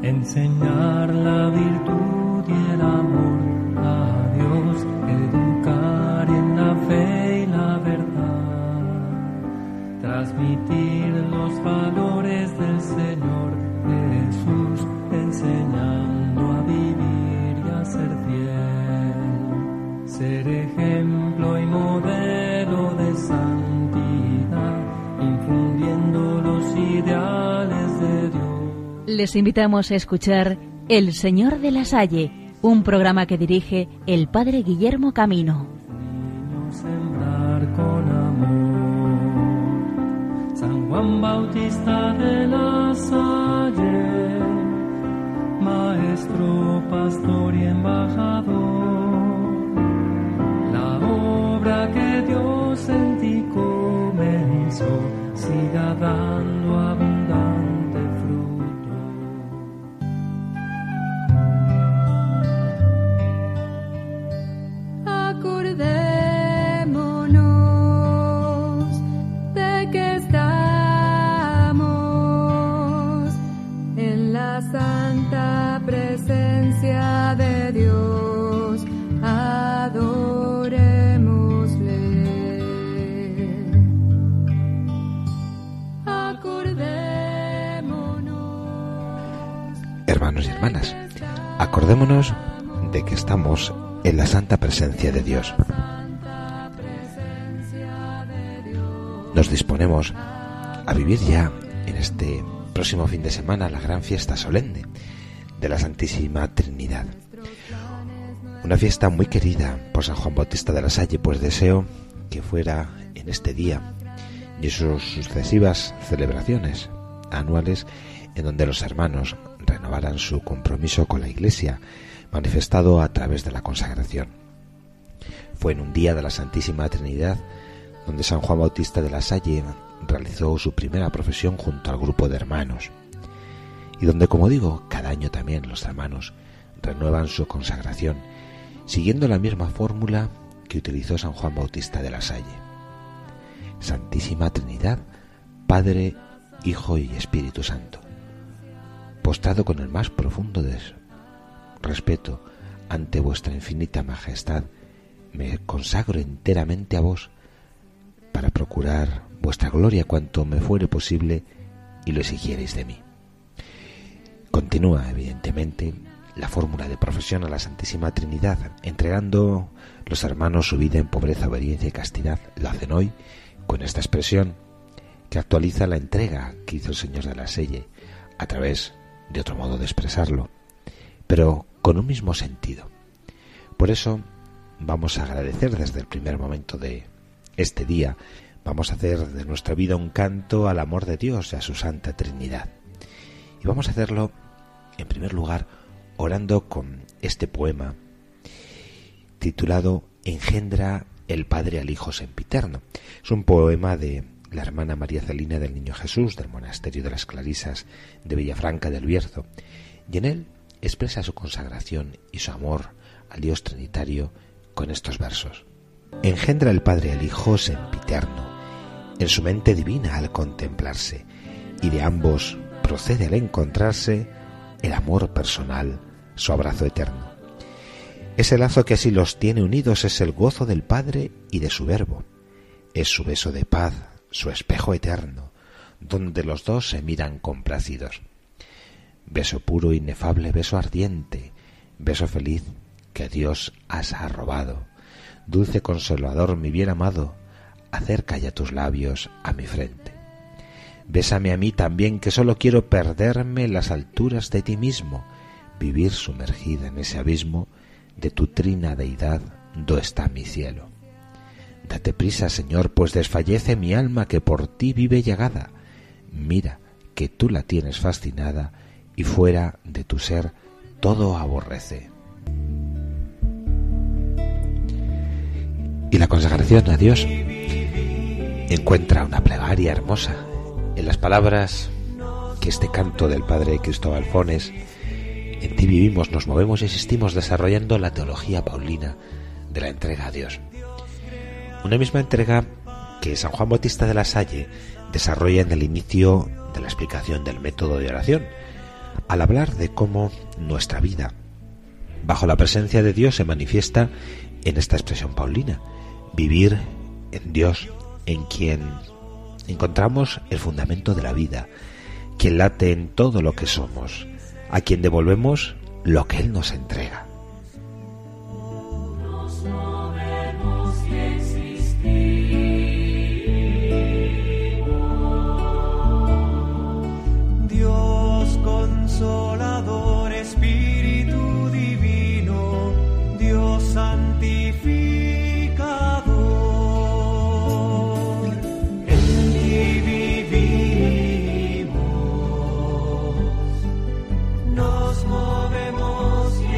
enseñar la virtud y el amor a Dios, educar en la fe y la verdad, transmitir los valores del Señor Jesús, enseñando a vivir y a ser fiel, ser ejemplo y modelo de santidad, infundiendo los ideales de Dios. Les invitamos a escuchar El Señor de la Salle, un programa que dirige el Padre Guillermo Camino. Sembrar con amor. San Juan Bautista de la Salle, maestro, pastor y embajador, la obra que Dios en ti comenzó siga dando abundante fruto. Acordémonos de que estamos en la santa presencia de Dios, adorémosle. Acordémonos. Hermanos y hermanas, acordémonos de que estamos en la santa presencia de Dios. Nos disponemos a vivir ya en este próximo fin de semana la gran fiesta solemne de la Santísima Trinidad. Una fiesta muy querida por San Juan Bautista de la Salle, pues deseo que fuera en este día y en sus sucesivas celebraciones anuales en donde los hermanos renovaran su compromiso con la Iglesia, manifestado a través de la consagración. Fue en un día de la Santísima Trinidad donde San Juan Bautista de la Salle realizó su primera profesión junto al grupo de hermanos, y donde, como digo, cada año también los hermanos renuevan su consagración, siguiendo la misma fórmula que utilizó San Juan Bautista de la Salle: Santísima Trinidad, Padre, Hijo y Espíritu Santo. Postrado con el más profundo respeto ante vuestra infinita majestad, me consagro enteramente a vos para procurar vuestra gloria cuanto me fuere posible y lo exigierais de mí. Continúa, evidentemente, la fórmula de profesión a la Santísima Trinidad, entregando los hermanos su vida en pobreza, obediencia y castidad. Lo hacen hoy con esta expresión que actualiza la entrega que hizo el Señor de la Salle a través de otro modo de expresarlo, pero con un mismo sentido. Por eso vamos a agradecer desde el primer momento de este día, vamos a hacer de nuestra vida un canto al amor de Dios y a su Santa Trinidad. Y vamos a hacerlo, en primer lugar, orando con este poema titulado Engendra el Padre al Hijo Sempiterno. Es un poema de la hermana María Celina del Niño Jesús, del monasterio de las Clarisas de Villafranca del Bierzo, y en él expresa su consagración y su amor al Dios Trinitario con estos versos. Engendra el Padre al Hijo sempiterno, en su mente divina al contemplarse, y de ambos procede al encontrarse el amor personal, su abrazo eterno. Ese lazo que así los tiene unidos es el gozo del Padre y de su Verbo, es su beso de paz, su espejo eterno, donde los dos se miran complacidos. Beso puro, inefable, beso ardiente, beso feliz que Dios has arrobado. Dulce consolador, mi bien amado, acerca ya tus labios a mi frente. Bésame a mí también, que solo quiero perderme en las alturas de ti mismo, vivir sumergida en ese abismo de tu trina deidad, do está mi cielo. Date prisa, Señor, pues desfallece mi alma que por ti vive llagada. Mira que tú la tienes fascinada y fuera de tu ser todo aborrece. Y la consagración a Dios encuentra una plegaria hermosa en las palabras que este canto del Padre Cristóbal Fones: en ti vivimos, nos movemos y existimos, desarrollando la teología paulina de la entrega a Dios. Una misma entrega que San Juan Bautista de la Salle desarrolla en el inicio de la explicación del método de oración, al hablar de cómo nuestra vida bajo la presencia de Dios se manifiesta en esta expresión paulina: vivir en Dios, en quien encontramos el fundamento de la vida, quien late en todo lo que somos, a quien devolvemos lo que Él nos entrega. Dios consolador, Espíritu divino, Dios santificador, en ti vivimos, nos movemos y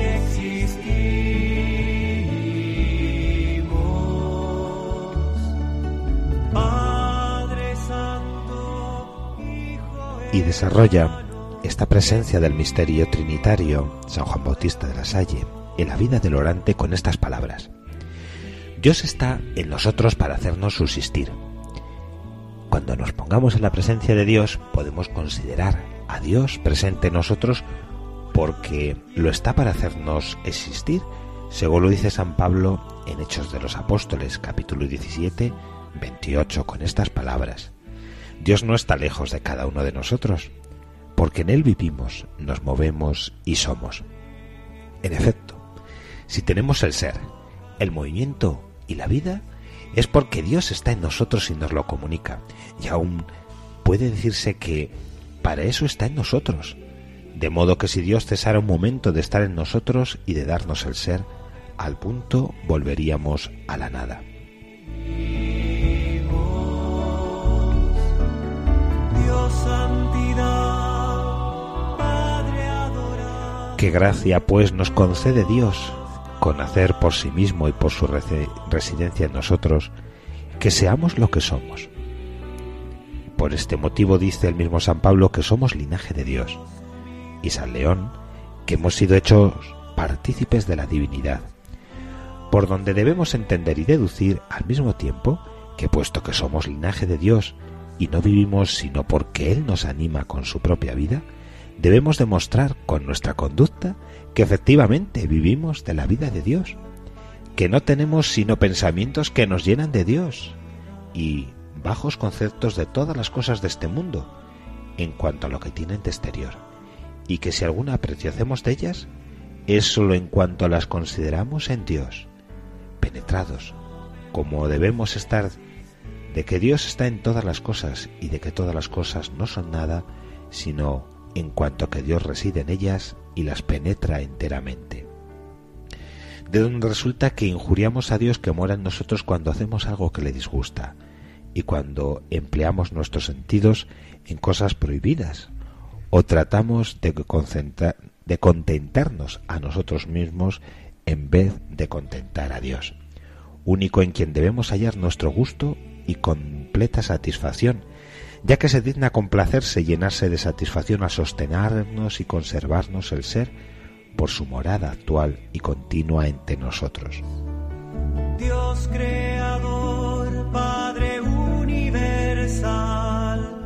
existimos. Padre Santo, Hijo Y desarrolla esta presencia del misterio trinitario San Juan Bautista de la Salle en la vida del orante con estas palabras: Dios está en nosotros para hacernos subsistir. Cuando nos pongamos en la presencia de Dios, podemos considerar a Dios presente en nosotros porque lo está para hacernos existir, según lo dice San Pablo en Hechos de los Apóstoles, capítulo 17, 28, con estas palabras: Dios no está lejos de cada uno de nosotros, porque en Él vivimos, nos movemos y somos. En efecto, si tenemos el ser, el movimiento y la vida, es porque Dios está en nosotros y nos lo comunica. Y aún puede decirse que para eso está en nosotros. De modo que si Dios cesara un momento de estar en nosotros y de darnos el ser, al punto volveríamos a la nada. Dios santidad, Padre adorado. Qué gracia, pues, nos concede Dios con hacer por sí mismo y por su residencia en nosotros que seamos lo que somos. Por este motivo dice el mismo San Pablo que somos linaje de Dios, y San León que hemos sido hechos partícipes de la divinidad, por donde debemos entender y deducir al mismo tiempo que, puesto que somos linaje de Dios y no vivimos sino porque Él nos anima con su propia vida, debemos demostrar con nuestra conducta que efectivamente vivimos de la vida de Dios, que no tenemos sino pensamientos que nos llenan de Dios y bajos conceptos de todas las cosas de este mundo en cuanto a lo que tienen de exterior, y que si alguna aprecio hacemos de ellas es sólo en cuanto las consideramos en Dios, penetrados, como debemos estar, de que Dios está en todas las cosas y de que todas las cosas no son nada, sino en cuanto que Dios reside en ellas y las penetra enteramente. De donde resulta que injuriamos a Dios que mora en nosotros cuando hacemos algo que le disgusta y cuando empleamos nuestros sentidos en cosas prohibidas o tratamos de contentarnos a nosotros mismos en vez de contentar a Dios, único en quien debemos hallar nuestro gusto y completa satisfacción, ya que se digna complacerse y llenarse de satisfacción al sostenernos y conservarnos el ser por su morada actual y continua entre nosotros. Dios creador, Padre universal,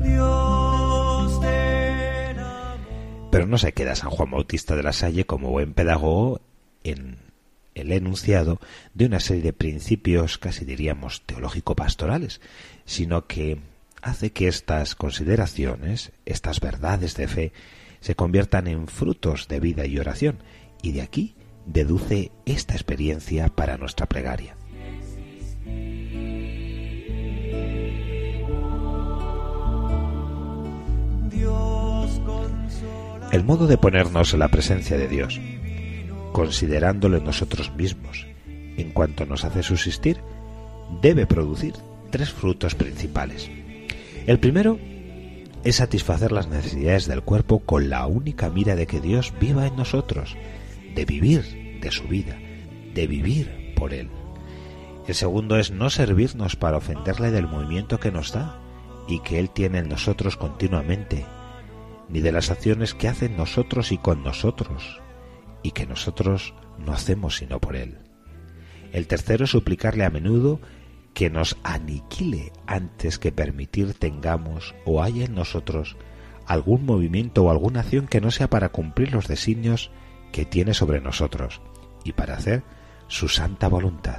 Dios del amor. Pero no se queda San Juan Bautista de la Salle como buen pedagogo en el enunciado de una serie de principios, casi diríamos teológico-pastorales, sino que hace que estas consideraciones, estas verdades de fe, se conviertan en frutos de vida y oración, y de aquí deduce esta experiencia para nuestra plegaria. El modo de ponernos en la presencia de Dios, considerándolo en nosotros mismos, en cuanto nos hace subsistir, debe producir tres frutos principales. El primero es satisfacer las necesidades del cuerpo con la única mira de que Dios viva en nosotros, de vivir de su vida, de vivir por Él. El segundo es no servirnos para ofenderle del movimiento que nos da y que Él tiene en nosotros continuamente, ni de las acciones que hace en nosotros y con nosotros, y que nosotros no hacemos sino por Él. El tercero es suplicarle a menudo que nos aniquile antes que permitir tengamos o haya en nosotros algún movimiento o alguna acción que no sea para cumplir los designios que tiene sobre nosotros y para hacer su santa voluntad.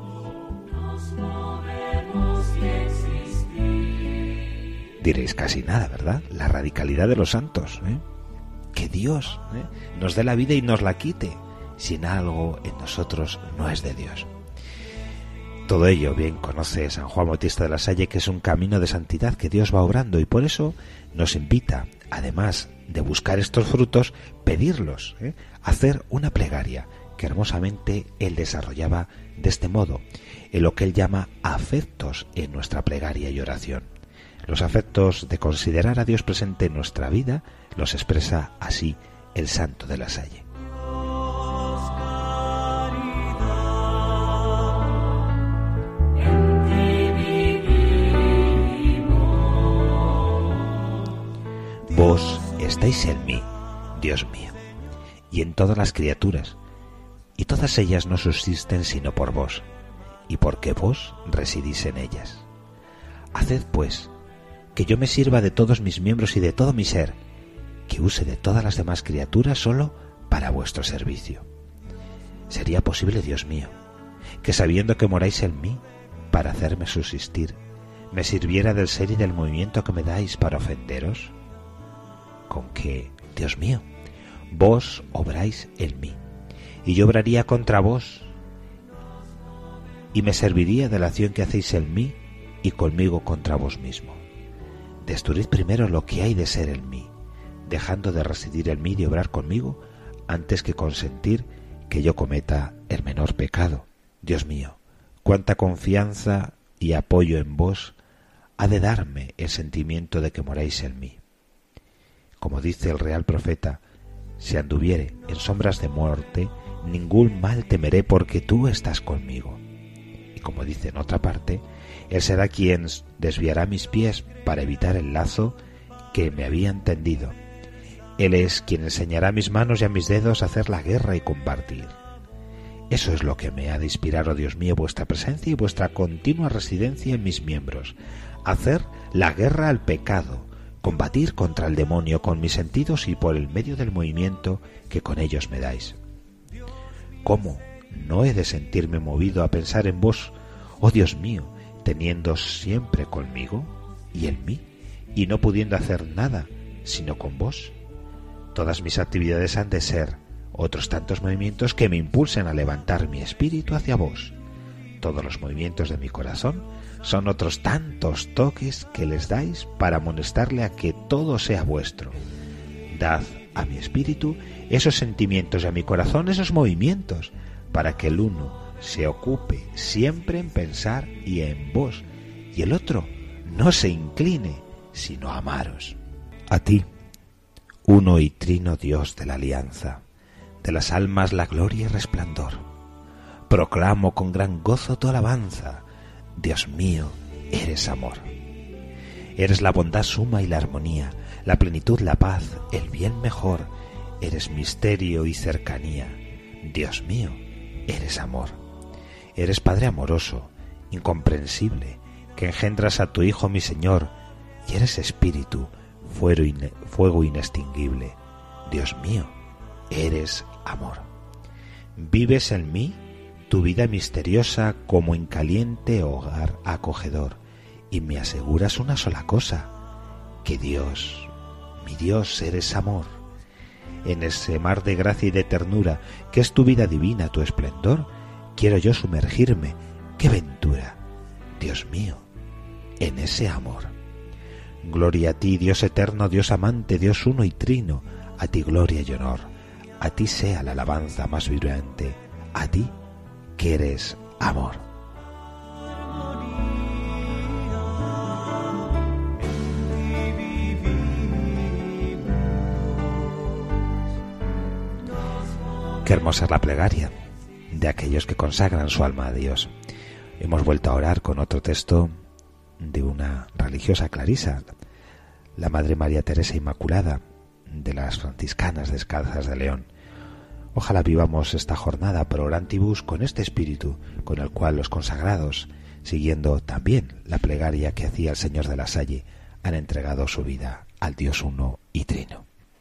Diréis casi nada, ¿verdad? La radicalidad de los santos, ¿eh? Que Dios nos dé la vida y nos la quite, sin algo en nosotros no es de Dios. Todo ello bien conoce San Juan Bautista de la Salle, que es un camino de santidad que Dios va obrando, y por eso nos invita, además de buscar estos frutos, pedirlos, hacer una plegaria, que hermosamente él desarrollaba de este modo, en lo que él llama afectos en nuestra plegaria y oración. Los afectos de considerar a Dios presente en nuestra vida los expresa así el santo de la Salle. Vos estáis en mí, Dios mío, y en todas las criaturas, y todas ellas no subsisten sino por vos, y porque vos residís en ellas. Haced, pues, que yo me sirva de todos mis miembros y de todo mi ser, que use de todas las demás criaturas solo para vuestro servicio. ¿Sería posible, Dios mío, que sabiendo que moráis en mí, para hacerme subsistir, me sirviera del ser y del movimiento que me dais para ofenderos? Con que, Dios mío, vos obráis en mí, y yo obraría contra vos, y me serviría de la acción que hacéis en mí y conmigo contra vos mismo. Destruid primero lo que hay de ser en mí, dejando de residir en mí y obrar conmigo, antes que consentir que yo cometa el menor pecado. Dios mío, cuánta confianza y apoyo en vos ha de darme el sentimiento de que moráis en mí. Como dice el real profeta, si anduviere en sombras de muerte, ningún mal temeré porque tú estás conmigo. Y como dice en otra parte, Él será quien desviará mis pies para evitar el lazo que me habían tendido. Él es quien enseñará a mis manos y a mis dedos a hacer la guerra y combatir. Eso es lo que me ha de inspirar, oh Dios mío, vuestra presencia y vuestra continua residencia en mis miembros. Hacer la guerra al pecado, combatir contra el demonio con mis sentidos y por el medio del movimiento que con ellos me dais. ¿Cómo no he de sentirme movido a pensar en vos, oh Dios mío, teniendo siempre conmigo y en mí, y no pudiendo hacer nada sino con vos? Todas mis actividades han de ser otros tantos movimientos que me impulsen a levantar mi espíritu hacia vos. Todos los movimientos de mi corazón son otros tantos toques que les dais para amonestarle a que todo sea vuestro. Dad a mi espíritu esos sentimientos y a mi corazón esos movimientos, para que el uno se ocupe siempre en pensar y en vos, y el otro no se incline sino a amaros. A ti, uno y trino Dios de la alianza, de las almas la gloria y resplandor, proclamo con gran gozo tu alabanza. Dios mío, eres amor. Eres la bondad suma y la armonía, la plenitud, la paz, el bien mejor. Eres misterio y cercanía. Dios mío, eres amor. Eres Padre amoroso, incomprensible, que engendras a tu Hijo mi Señor, y eres Espíritu, fuego inextinguible. Dios mío, eres amor. Vives en mí tu vida misteriosa como en caliente hogar acogedor, y me aseguras una sola cosa, que Dios, mi Dios, eres amor. En ese mar de gracia y de ternura, que es tu vida divina, tu esplendor, quiero yo sumergirme. ¡Qué ventura! Dios mío, en ese amor. Gloria a ti, Dios eterno, Dios amante, Dios uno y trino, a ti gloria y honor, a ti sea la alabanza más vibrante, a ti que eres amor. Qué hermosa es la plegaria de aquellos que consagran su alma a Dios. Hemos vuelto a orar con otro texto de una religiosa clarisa, la Madre María Teresa Inmaculada, de las franciscanas descalzas de León. Ojalá vivamos esta jornada pro orantibus con este espíritu con el cual los consagrados, siguiendo también la plegaria que hacía el Señor de la Salle, han entregado su vida al Dios uno y trino.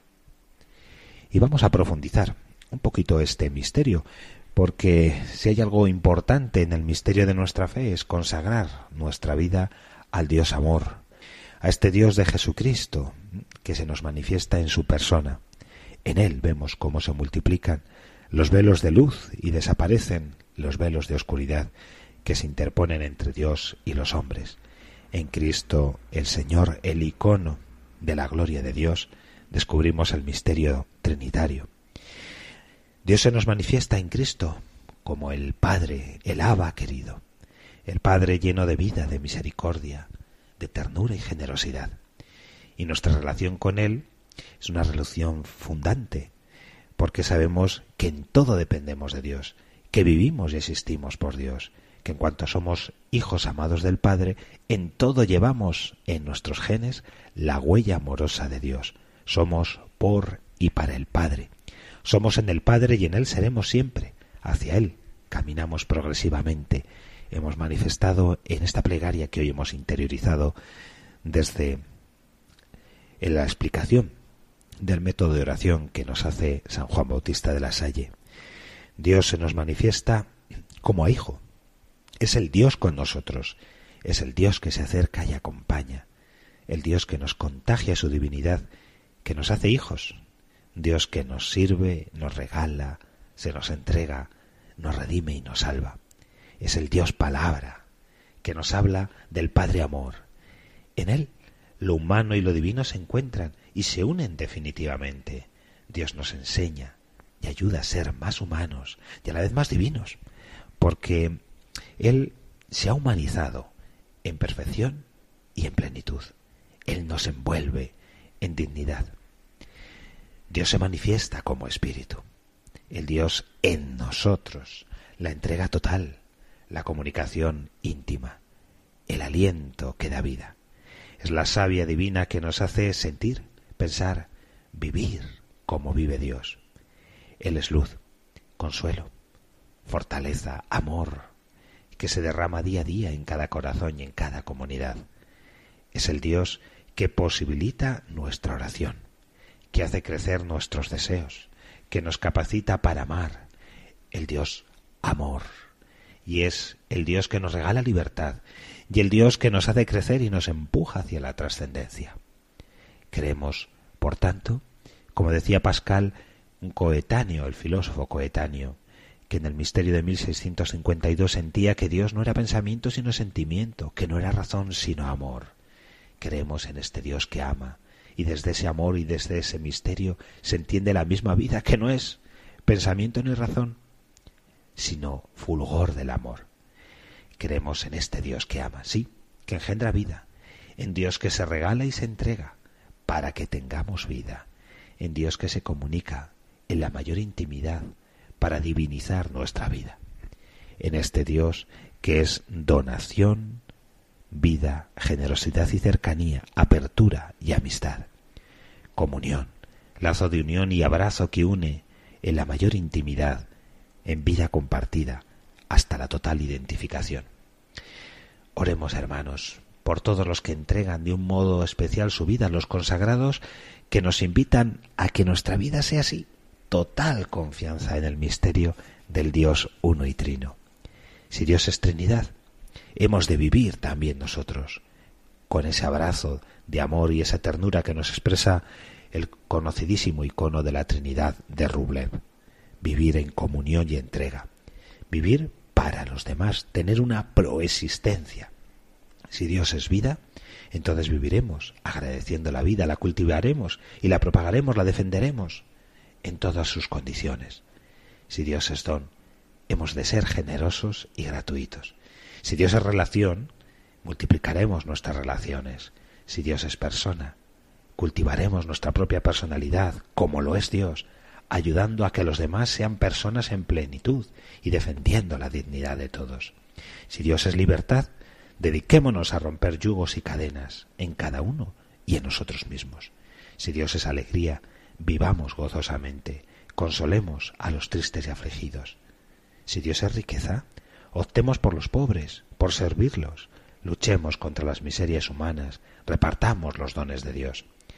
Y vamos a profundizar un poquito este misterio, porque si hay algo importante en el misterio de nuestra fe es consagrar nuestra vida al Dios amor, a este Dios de Jesucristo que se nos manifiesta en su persona. En Él vemos cómo se multiplican los velos de luz y desaparecen los velos de oscuridad que se interponen entre Dios y los hombres. En Cristo, el Señor, el icono de la gloria de Dios, descubrimos el misterio trinitario. Dios se nos manifiesta en Cristo como el Padre, el Abba querido, el Padre lleno de vida, de misericordia, de ternura y generosidad. Y nuestra relación con Él es una relación fundante, porque sabemos que en todo dependemos de Dios, que vivimos y existimos por Dios, que en cuanto somos hijos amados del Padre, en todo llevamos en nuestros genes la huella amorosa de Dios. Somos por y para el Padre. Somos en el Padre y en Él seremos siempre. Hacia Él caminamos progresivamente. Hemos manifestado en esta plegaria que hoy hemos interiorizado desde la explicación del método de oración que nos hace San Juan Bautista de la Salle. Dios se nos manifiesta como a hijo. Es el Dios con nosotros, es el Dios que se acerca y acompaña, el Dios que nos contagia su divinidad, que nos hace hijos, Dios que nos sirve, nos regala, se nos entrega, nos redime y nos salva. Es el Dios palabra, que nos habla del Padre amor. En Él lo humano y lo divino se encuentran y se unen definitivamente. Dios nos enseña y ayuda a ser más humanos y a la vez más divinos, porque Él se ha humanizado en perfección y en plenitud. Él nos envuelve en dignidad. Dios se manifiesta como Espíritu. El Dios en nosotros, la entrega total, la comunicación íntima, el aliento que da vida. Es la savia divina que nos hace sentir, pensar, vivir como vive Dios. Él es luz, consuelo, fortaleza, amor, que se derrama día a día en cada corazón y en cada comunidad. Es el Dios que posibilita nuestra oración, que hace crecer nuestros deseos, que nos capacita para amar. El Dios amor. Y es el Dios que nos regala libertad y el Dios que nos hace crecer y nos empuja hacia la trascendencia. Creemos, por tanto, como decía Pascal, un coetáneo, el filósofo coetáneo, que en el misterio de 1652 sentía que Dios no era pensamiento sino sentimiento, que no era razón sino amor. Creemos en este Dios que ama, y desde ese amor y desde ese misterio se entiende la misma vida, que no es pensamiento ni razón, sino fulgor del amor. Creemos en este Dios que ama, sí, que engendra vida, en Dios que se regala y se entrega para que tengamos vida, en Dios que se comunica en la mayor intimidad para divinizar nuestra vida, en este Dios que es donación, vida, generosidad y cercanía, apertura y amistad, comunión, lazo de unión y abrazo que une en la mayor intimidad, en vida compartida, hasta la total identificación. Oremos, hermanos, por todos los que entregan de un modo especial su vida, los consagrados que nos invitan a que nuestra vida sea así, total confianza en el misterio del Dios uno y trino. Si Dios es Trinidad, hemos de vivir también nosotros con ese abrazo de amor y esa ternura que nos expresa el conocidísimo icono de la Trinidad de Rublev. Vivir en comunión y entrega. Vivir para los demás, tener una proexistencia. Si Dios es vida, entonces viviremos agradeciendo la vida, la cultivaremos y la propagaremos, la defenderemos en todas sus condiciones. Si Dios es don, hemos de ser generosos y gratuitos. Si Dios es relación, multiplicaremos nuestras relaciones. Si Dios es persona, cultivaremos nuestra propia personalidad, como lo es Dios, ayudando a que los demás sean personas en plenitud y defendiendo la dignidad de todos. Si Dios es libertad, dediquémonos a romper yugos y cadenas en cada uno y en nosotros mismos. Si Dios es alegría, vivamos gozosamente, consolemos a los tristes y afligidos. Si Dios es riqueza, optemos por los pobres, por servirlos, luchemos contra las miserias humanas, repartamos los dones de Dios.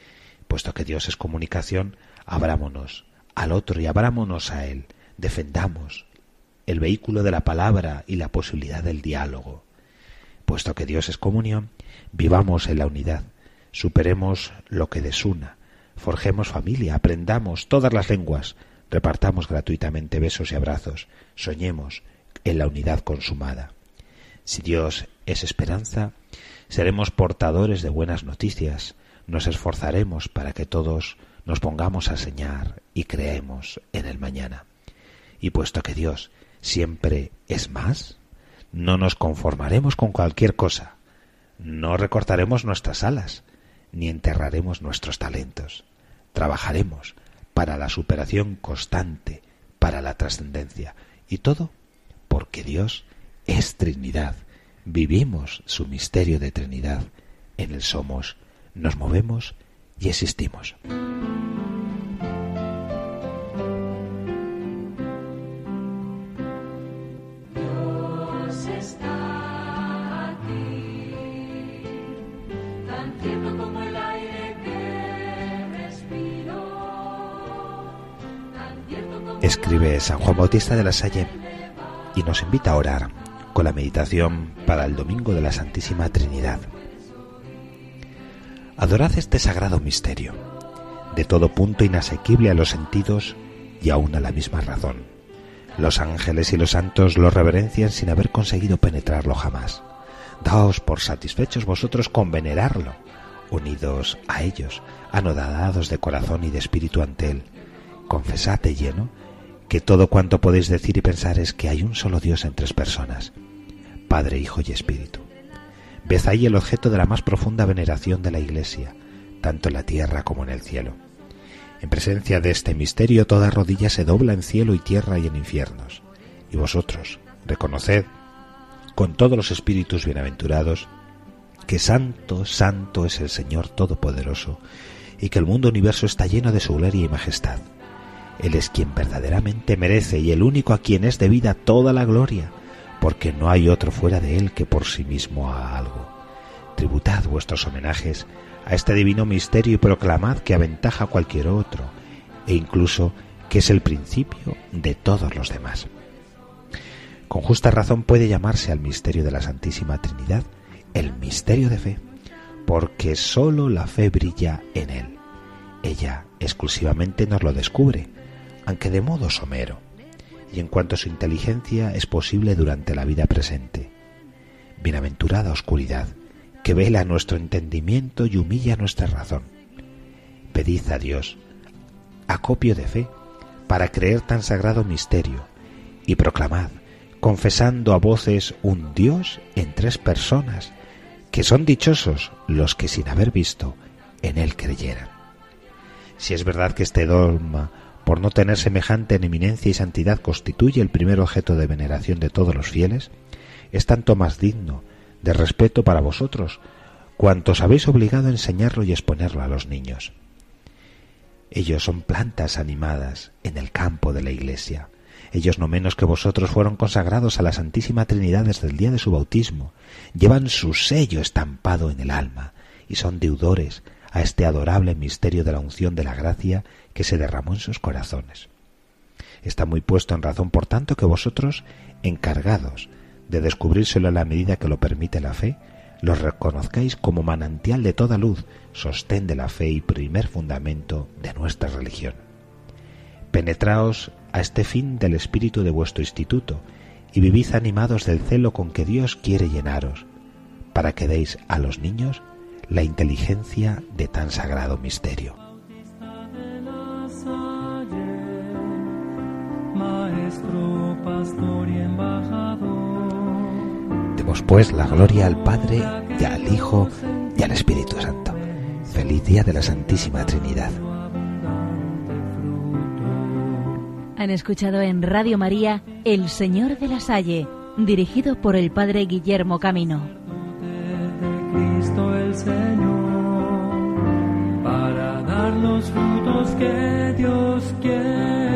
Puesto que Dios es comunicación, abrámonos al otro y abrámonos a Él. Defendamos el vehículo de la palabra y la posibilidad del diálogo. Puesto que Dios es comunión, vivamos en la unidad, superemos lo que desuna, forjemos familia, aprendamos todas las lenguas, repartamos gratuitamente besos y abrazos, soñemos en la unidad consumada. Si Dios es esperanza, seremos portadores de buenas noticias, nos esforzaremos para que todos nos pongamos a soñar y creemos en el mañana. Y puesto que Dios siempre es más, no nos conformaremos con cualquier cosa, no recortaremos nuestras alas, ni enterraremos nuestros talentos. Trabajaremos para la superación constante, para la trascendencia, y todo porque Dios es Trinidad. Vivimos su misterio de Trinidad. En Él somos, nos movemos y existimos. Escribe San Juan Bautista de la Salle y nos invita a orar con la meditación para el Domingo de la Santísima Trinidad. Adorad este sagrado misterio, de todo punto inasequible a los sentidos y aún a la misma razón. Los ángeles y los santos lo reverencian sin haber conseguido penetrarlo jamás. Daos por satisfechos vosotros con venerarlo, unidos a ellos, anodados de corazón y de espíritu ante Él. Confesad de lleno que todo cuanto podéis decir y pensar es que hay un solo Dios en tres personas, Padre, Hijo y Espíritu. Ved ahí el objeto de la más profunda veneración de la Iglesia, tanto en la tierra como en el cielo. En presencia de este misterio toda rodilla se dobla en cielo y tierra y en infiernos. Y vosotros reconoced con todos los espíritus bienaventurados que santo, santo es el Señor Todopoderoso y que el mundo universo está lleno de su gloria y majestad. Él es quien verdaderamente merece y el único a quien es debida toda la gloria, porque no hay otro fuera de Él que por sí mismo haga algo. Tributad vuestros homenajes a este divino misterio y proclamad que aventaja a cualquier otro, e incluso que es el principio de todos los demás. Con justa razón puede llamarse al misterio de la Santísima Trinidad el misterio de fe, porque sólo la fe brilla en Él. Ella exclusivamente nos lo descubre, aunque de modo somero, y en cuanto a su inteligencia es posible durante la vida presente. Bienaventurada oscuridad, que vela nuestro entendimiento y humilla nuestra razón. Pedid a Dios acopio de fe para creer tan sagrado misterio y proclamad, confesando a voces un Dios en tres personas, que son dichosos los que sin haber visto en Él creyeran. Si es verdad que este dogma, por no tener semejante en eminencia y santidad, constituye el primer objeto de veneración de todos los fieles, es tanto más digno de respeto para vosotros, cuantos habéis obligado a enseñarlo y exponerlo a los niños. Ellos son plantas animadas en el campo de la Iglesia. Ellos no menos que vosotros fueron consagrados a la Santísima Trinidad desde el día de su bautismo, llevan su sello estampado en el alma y son deudores a este adorable misterio de la unción de la gracia que se derramó en sus corazones. Está muy puesto en razón, por tanto, que vosotros, encargados de descubrírselo a la medida que lo permite la fe, los reconozcáis como manantial de toda luz, sostén de la fe y primer fundamento de nuestra religión. Penetraos a este fin del espíritu de vuestro instituto y vivid animados del celo con que Dios quiere llenaros, para que deis a los niños la inteligencia de tan sagrado misterio. Maestro, pastor y embajador. Demos pues la gloria al Padre y al Hijo y al Espíritu Santo. Feliz día de la Santísima Trinidad. Han escuchado en Radio María El Señor de la Salle, dirigido por el Padre Guillermo Camino. Cristo el Señor, para dar los frutos que Dios quiere.